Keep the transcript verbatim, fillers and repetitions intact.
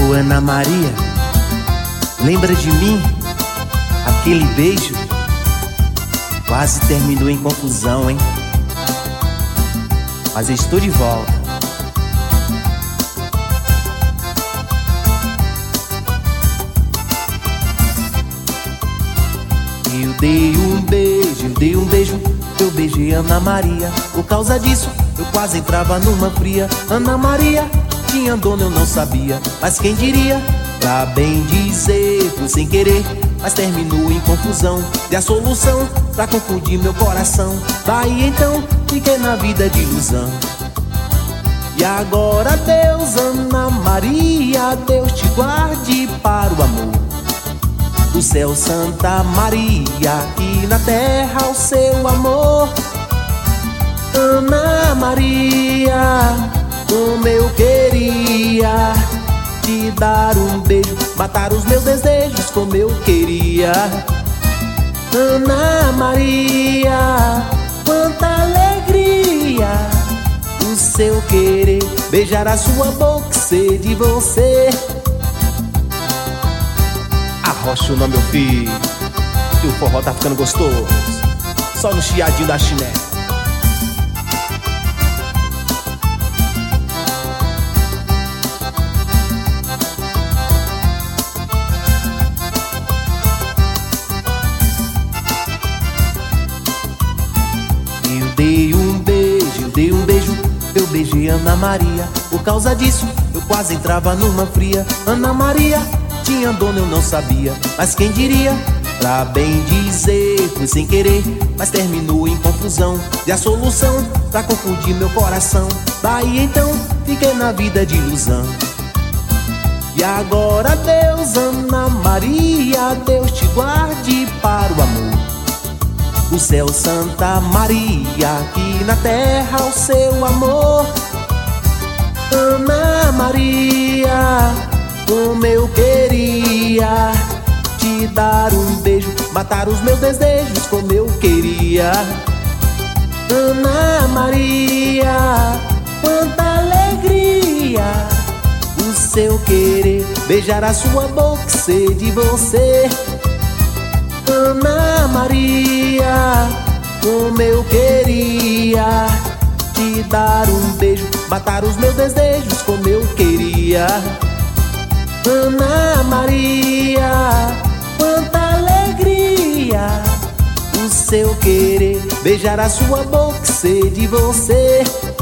Ô Ana Maria, lembra de mim? Aquele beijo quase terminou em confusão, hein? Mas eu estou de volta. Eu dei um beijo, eu dei um beijo, eu beijei Ana Maria. Por causa disso, eu quase entrava numa fria. Ana Maria tinha dono, eu não sabia, mas quem diria? Pra bem dizer, fui sem querer, mas terminou em confusão. E a solução pra confundir meu coração. Daí então, fiquei na vida de ilusão. E agora Deus, Ana Maria, Deus te guarde para o amor. Do céu Santa Maria, e na terra o seu amor. Ana Maria, como eu queria te dar um beijo, matar os meus desejos como eu queria. Ana Maria, quanta alegria o seu querer, beijar a sua boca e ser de você. Arrocha o nome, meu filho, que o forró tá ficando gostoso, só no chiadinho da chiné. Eu dei um beijo, eu dei um beijo, eu beijei Ana Maria. Por causa disso, eu quase entrava numa fria. Ana Maria tinha dono, eu não sabia, mas quem diria? Pra bem dizer, fui sem querer, mas terminou em confusão. E a solução pra confundir meu coração. Daí então, fiquei na vida de ilusão. E agora Deus, Ana Maria, Deus te guarde para o amor. O céu Santa Maria, aqui na terra o seu amor. Ana Maria, como eu queria te dar um beijo, matar os meus desejos como eu queria. Ana Maria, quanta alegria o seu querer, beijar a sua boca e ser de você. Ana Maria, como eu queria te dar um beijo, matar os meus desejos como eu queria. Ana Maria, quanta alegria o seu querer, beijar a sua boca e ser de você.